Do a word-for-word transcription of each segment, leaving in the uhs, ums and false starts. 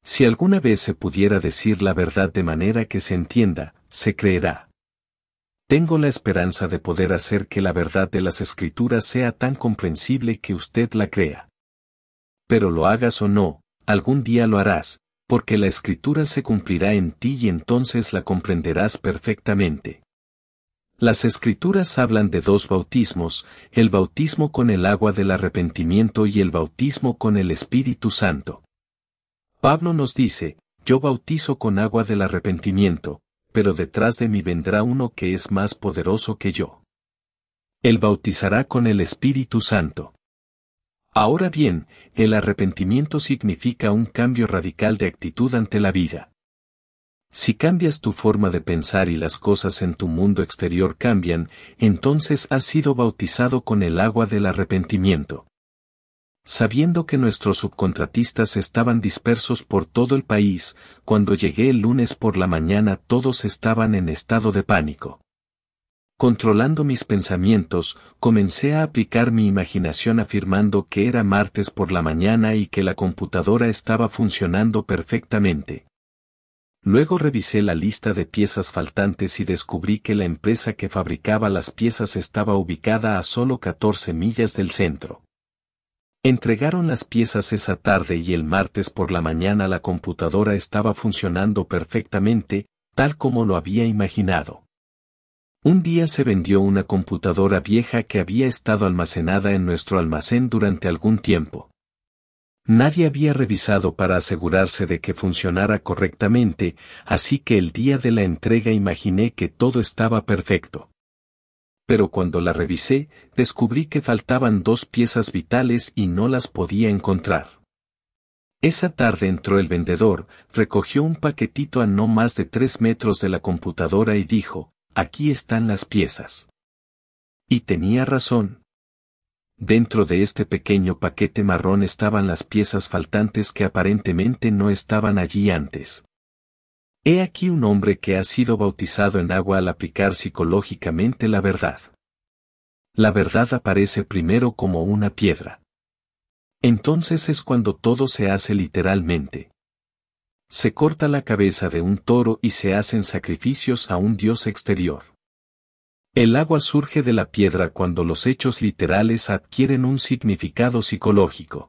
Si alguna vez se pudiera decir la verdad de manera que se entienda, se creerá. Tengo la esperanza de poder hacer que la verdad de las Escrituras sea tan comprensible que usted la crea. Pero lo hagas o no, algún día lo harás, porque la Escritura se cumplirá en ti y entonces la comprenderás perfectamente. Las Escrituras hablan de dos bautismos, el bautismo con el agua del arrepentimiento y el bautismo con el Espíritu Santo. Pablo nos dice, yo bautizo con agua del arrepentimiento, pero detrás de mí vendrá uno que es más poderoso que yo. Él bautizará con el Espíritu Santo. Ahora bien, el arrepentimiento significa un cambio radical de actitud ante la vida. Si cambias tu forma de pensar y las cosas en tu mundo exterior cambian, entonces has sido bautizado con el agua del arrepentimiento. Sabiendo que nuestros subcontratistas estaban dispersos por todo el país, cuando llegué el lunes por la mañana todos estaban en estado de pánico. Controlando mis pensamientos, comencé a aplicar mi imaginación afirmando que era martes por la mañana y que la computadora estaba funcionando perfectamente. Luego revisé la lista de piezas faltantes y descubrí que la empresa que fabricaba las piezas estaba ubicada a solo catorce millas del centro. Entregaron las piezas esa tarde y el martes por la mañana la computadora estaba funcionando perfectamente, tal como lo había imaginado. Un día se vendió una computadora vieja que había estado almacenada en nuestro almacén durante algún tiempo. Nadie había revisado para asegurarse de que funcionara correctamente, así que el día de la entrega imaginé que todo estaba perfecto. Pero cuando la revisé, descubrí que faltaban dos piezas vitales y no las podía encontrar. Esa tarde entró el vendedor, recogió un paquetito a no más de tres metros de la computadora y dijo, aquí están las piezas. Y tenía razón. Dentro de este pequeño paquete marrón estaban las piezas faltantes que aparentemente no estaban allí antes. He aquí un hombre que ha sido bautizado en agua al aplicar psicológicamente la verdad. La verdad aparece primero como una piedra. Entonces es cuando todo se hace literalmente. Se corta la cabeza de un toro y se hacen sacrificios a un dios exterior. El agua surge de la piedra cuando los hechos literales adquieren un significado psicológico.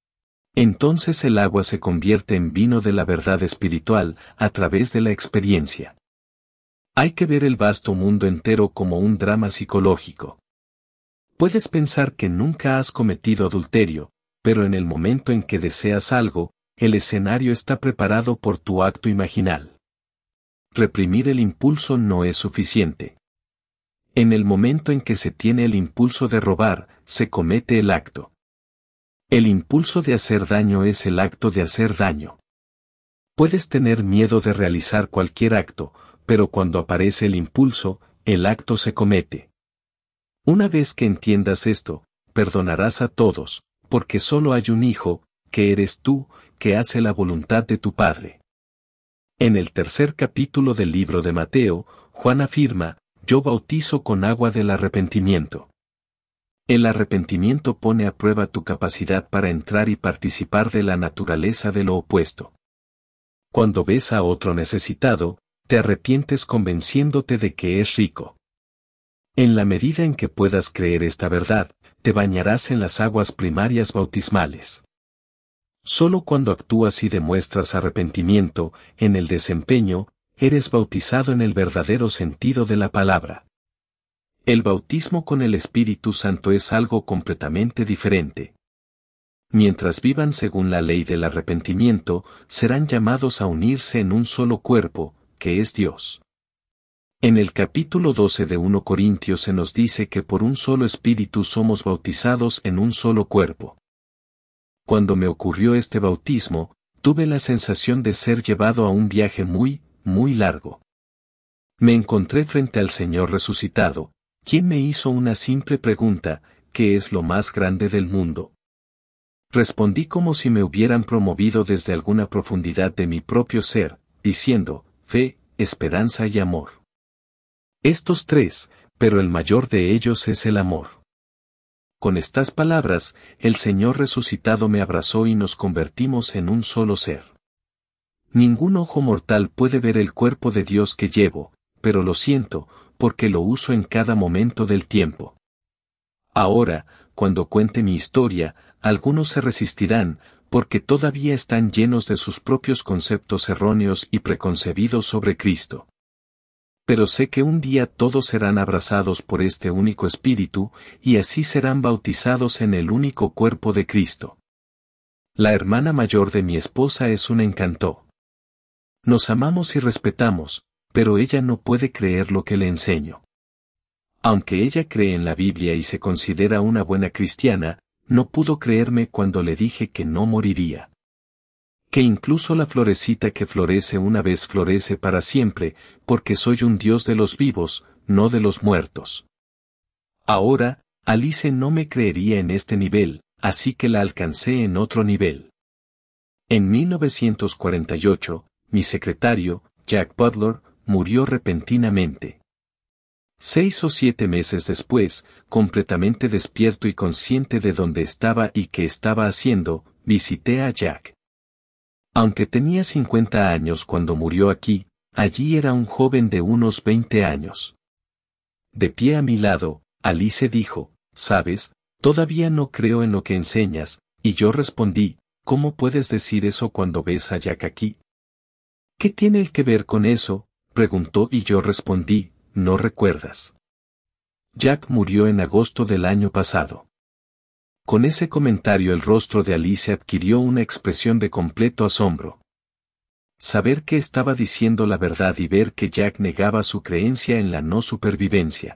Entonces el agua se convierte en vino de la verdad espiritual, a través de la experiencia. Hay que ver el vasto mundo entero como un drama psicológico. Puedes pensar que nunca has cometido adulterio, pero en el momento en que deseas algo, el escenario está preparado por tu acto imaginal. Reprimir el impulso no es suficiente. En el momento en que se tiene el impulso de robar, se comete el acto. El impulso de hacer daño es el acto de hacer daño. Puedes tener miedo de realizar cualquier acto, pero cuando aparece el impulso, el acto se comete. Una vez que entiendas esto, perdonarás a todos, porque solo hay un hijo, que eres tú, que hace la voluntad de tu Padre. En el tercer capítulo del libro de Mateo, Juan afirma, yo bautizo con agua del arrepentimiento. El arrepentimiento pone a prueba tu capacidad para entrar y participar de la naturaleza de lo opuesto. Cuando ves a otro necesitado, te arrepientes convenciéndote de que es rico. En la medida en que puedas creer esta verdad, te bañarás en las aguas primarias bautismales. Solo cuando actúas y demuestras arrepentimiento, en el desempeño, eres bautizado en el verdadero sentido de la palabra. El bautismo con el Espíritu Santo es algo completamente diferente. Mientras vivan según la ley del arrepentimiento, serán llamados a unirse en un solo cuerpo, que es Dios. En el capítulo doce de primera Corintios se nos dice que por un solo Espíritu somos bautizados en un solo cuerpo. Cuando me ocurrió este bautismo, tuve la sensación de ser llevado a un viaje muy, muy largo. Me encontré frente al Señor resucitado, quien me hizo una simple pregunta, ¿qué es lo más grande del mundo? Respondí como si me hubieran promovido desde alguna profundidad de mi propio ser, diciendo, fe, esperanza y amor. Estos tres, pero el mayor de ellos es el amor. Con estas palabras, el Señor resucitado me abrazó y nos convertimos en un solo ser. Ningún ojo mortal puede ver el cuerpo de Dios que llevo, pero lo siento, porque lo uso en cada momento del tiempo. Ahora, cuando cuente mi historia, algunos se resistirán, porque todavía están llenos de sus propios conceptos erróneos y preconcebidos sobre Cristo. Pero sé que un día todos serán abrazados por este único Espíritu, y así serán bautizados en el único cuerpo de Cristo. La hermana mayor de mi esposa es un encanto. Nos amamos y respetamos, pero ella no puede creer lo que le enseño. Aunque ella cree en la Biblia y se considera una buena cristiana, no pudo creerme cuando le dije que no moriría. Que incluso la florecita que florece una vez florece para siempre, porque soy un Dios de los vivos, no de los muertos. Ahora, Alice no me creería en este nivel, así que la alcancé en otro nivel. En mil novecientos cuarenta y ocho, mi secretario, Jack Butler, murió repentinamente. Seis o siete meses después, completamente despierto y consciente de dónde estaba y qué estaba haciendo, visité a Jack. Aunque tenía cincuenta años cuando murió aquí, allí era un joven de unos veinte años. De pie a mi lado, Alice dijo, «¿Sabes? Todavía no creo en lo que enseñas», y yo respondí, «¿Cómo puedes decir eso cuando ves a Jack aquí?» «¿Qué tiene él que ver con eso?», preguntó y yo respondí, «¿No recuerdas? Jack murió en agosto del año pasado». Con ese comentario el rostro de Alice adquirió una expresión de completo asombro. Saber que estaba diciendo la verdad y ver que Jack negaba su creencia en la no supervivencia.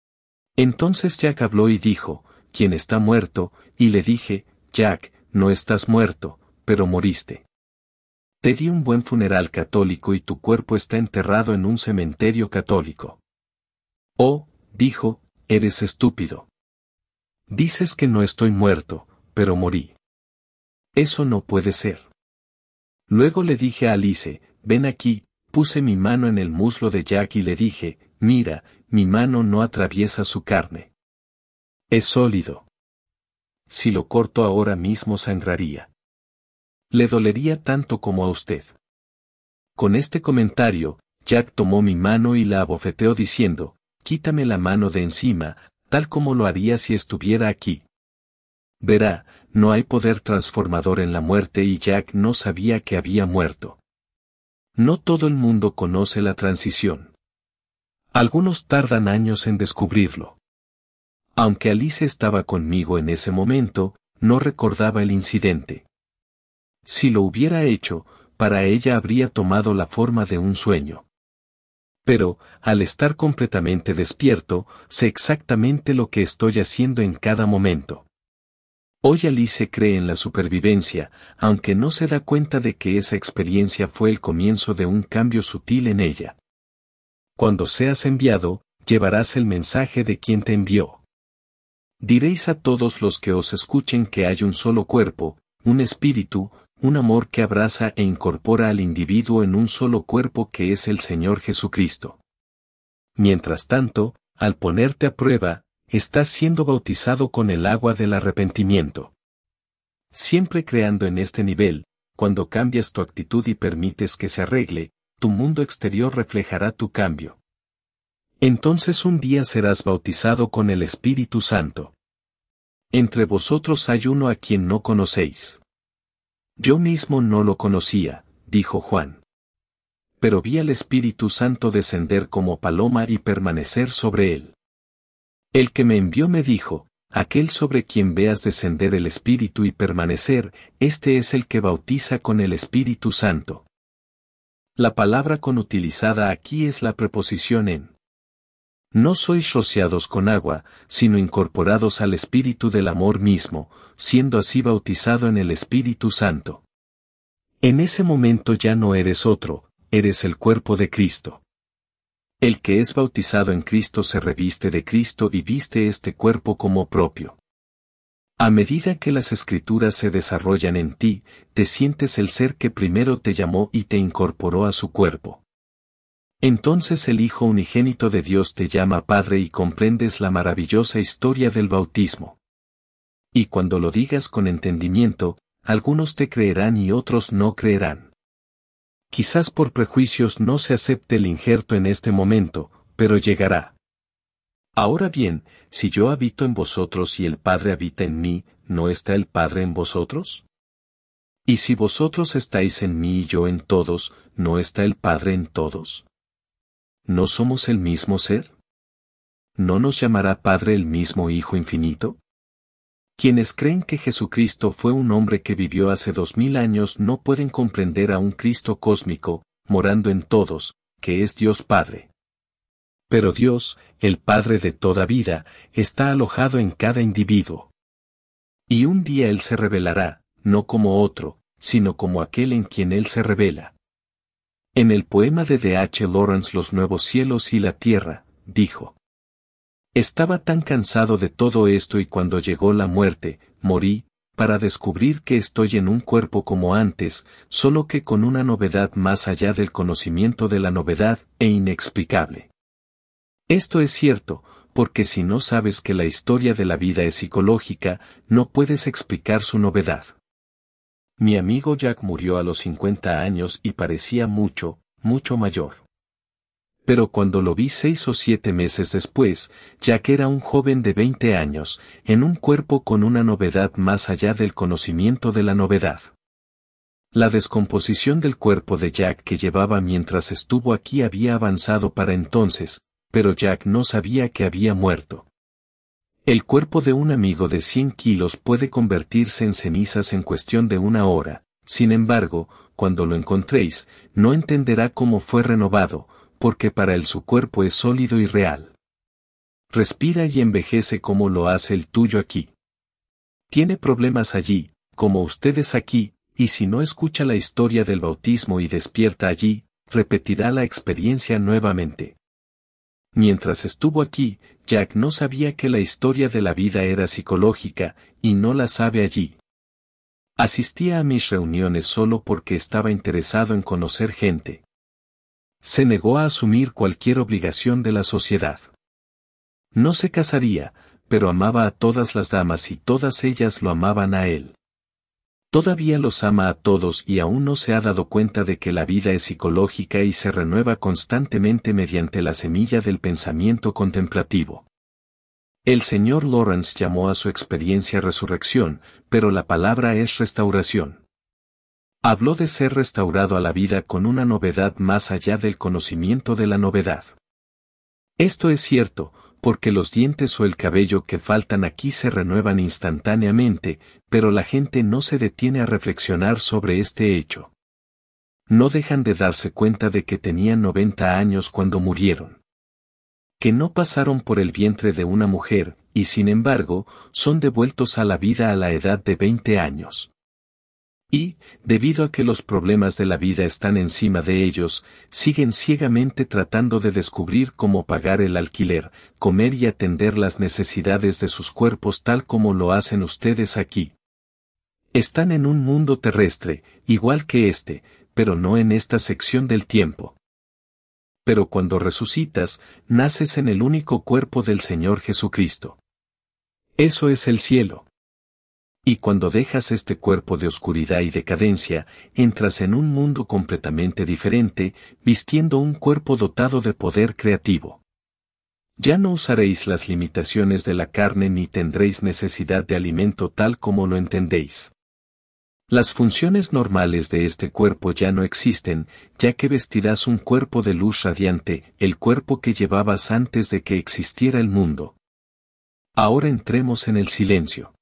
Entonces Jack habló y dijo, «¿Quién está muerto?», y le dije, «Jack, no estás muerto, pero moriste. Te di un buen funeral católico y tu cuerpo está enterrado en un cementerio católico». «Oh», dijo, «eres estúpido. Dices que no estoy muerto, pero morí. Eso no puede ser». Luego le dije a Alice, «Ven aquí», puse mi mano en el muslo de Jack y le dije, «Mira, mi mano no atraviesa su carne. Es sólido. Si lo corto ahora mismo sangraría. Le dolería tanto como a usted». Con este comentario, Jack tomó mi mano y la abofeteó diciendo, «Quítame la mano de encima, tal como lo haría si estuviera aquí». Verá, no hay poder transformador en la muerte y Jack no sabía que había muerto. No todo el mundo conoce la transición. Algunos tardan años en descubrirlo. Aunque Alice estaba conmigo en ese momento, no recordaba el incidente. Si lo hubiera hecho, para ella habría tomado la forma de un sueño. Pero, al estar completamente despierto, sé exactamente lo que estoy haciendo en cada momento. Hoy Alice cree en la supervivencia, aunque no se da cuenta de que esa experiencia fue el comienzo de un cambio sutil en ella. Cuando seas enviado, llevarás el mensaje de quien te envió. Diréis a todos los que os escuchen que hay un solo cuerpo, un espíritu, un amor que abraza e incorpora al individuo en un solo cuerpo que es el Señor Jesucristo. Mientras tanto, al ponerte a prueba, estás siendo bautizado con el agua del arrepentimiento. Siempre creando en este nivel, cuando cambias tu actitud y permites que se arregle, tu mundo exterior reflejará tu cambio. Entonces un día serás bautizado con el Espíritu Santo. Entre vosotros hay uno a quien no conocéis. Yo mismo no lo conocía, dijo Juan. Pero vi al Espíritu Santo descender como paloma y permanecer sobre él. El que me envió me dijo, aquel sobre quien veas descender el Espíritu y permanecer, este es el que bautiza con el Espíritu Santo. La palabra con utilizada aquí es la preposición en. No sois rociados con agua, sino incorporados al Espíritu del amor mismo, siendo así bautizado en el Espíritu Santo. En ese momento ya no eres otro, eres el cuerpo de Cristo. El que es bautizado en Cristo se reviste de Cristo y viste este cuerpo como propio. A medida que las Escrituras se desarrollan en ti, te sientes el ser que primero te llamó y te incorporó a su cuerpo. Entonces el Hijo unigénito de Dios te llama Padre y comprendes la maravillosa historia del bautismo. Y cuando lo digas con entendimiento, algunos te creerán y otros no creerán. Quizás por prejuicios no se acepte el injerto en este momento, pero llegará. Ahora bien, si yo habito en vosotros y el Padre habita en mí, ¿no está el Padre en vosotros? Y si vosotros estáis en mí y yo en todos, ¿no está el Padre en todos? ¿No somos el mismo ser? ¿No nos llamará Padre el mismo Hijo infinito? Quienes creen que Jesucristo fue un hombre que vivió hace dos mil años no pueden comprender a un Cristo cósmico, morando en todos, que es Dios Padre. Pero Dios, el Padre de toda vida, está alojado en cada individuo. Y un día Él se revelará, no como otro, sino como aquel en quien Él se revela. En el poema de D H Lawrence Los nuevos cielos y la tierra, dijo: estaba tan cansado de todo esto y cuando llegó la muerte, morí, para descubrir que estoy en un cuerpo como antes, solo que con una novedad más allá del conocimiento de la novedad, e inexplicable. Esto es cierto, porque si no sabes que la historia de la vida es psicológica, no puedes explicar su novedad. Mi amigo Jack murió a los cincuenta años y parecía mucho, mucho mayor. Pero cuando lo vi seis o siete meses después, Jack era un joven de veinte años, en un cuerpo con una novedad más allá del conocimiento de la novedad. La descomposición del cuerpo de Jack que llevaba mientras estuvo aquí había avanzado para entonces, pero Jack no sabía que había muerto. El cuerpo de un amigo de cien kilos puede convertirse en cenizas en cuestión de una hora, sin embargo, cuando lo encontréis, no entenderá cómo fue renovado, porque para él su cuerpo es sólido y real. Respira y envejece como lo hace el tuyo aquí. Tiene problemas allí, como ustedes aquí, y si no escucha la historia del bautismo y despierta allí, repetirá la experiencia nuevamente. Mientras estuvo aquí, Jack no sabía que la historia de la vida era psicológica, y no la sabe allí. Asistía a mis reuniones solo porque estaba interesado en conocer gente. Se negó a asumir cualquier obligación de la sociedad. No se casaría, pero amaba a todas las damas y todas ellas lo amaban a él. Todavía los ama a todos y aún no se ha dado cuenta de que la vida es psicológica y se renueva constantemente mediante la semilla del pensamiento contemplativo. El señor Lawrence llamó a su experiencia resurrección, pero la palabra es restauración. Habló de ser restaurado a la vida con una novedad más allá del conocimiento de la novedad. Esto es cierto, porque los dientes o el cabello que faltan aquí se renuevan instantáneamente, pero la gente no se detiene a reflexionar sobre este hecho. No dejan de darse cuenta de que tenían noventa años cuando murieron. Que no pasaron por el vientre de una mujer, y sin embargo, son devueltos a la vida a la edad de veinte años. Y, debido a que los problemas de la vida están encima de ellos, siguen ciegamente tratando de descubrir cómo pagar el alquiler, comer y atender las necesidades de sus cuerpos tal como lo hacen ustedes aquí. Están en un mundo terrestre, igual que este, pero no en esta sección del tiempo. Pero cuando resucitas, naces en el único cuerpo del Señor Jesucristo. Eso es el cielo. Y cuando dejas este cuerpo de oscuridad y decadencia, entras en un mundo completamente diferente, vistiendo un cuerpo dotado de poder creativo. Ya no usaréis las limitaciones de la carne ni tendréis necesidad de alimento tal como lo entendéis. Las funciones normales de este cuerpo ya no existen, ya que vestirás un cuerpo de luz radiante, el cuerpo que llevabas antes de que existiera el mundo. Ahora entremos en el silencio.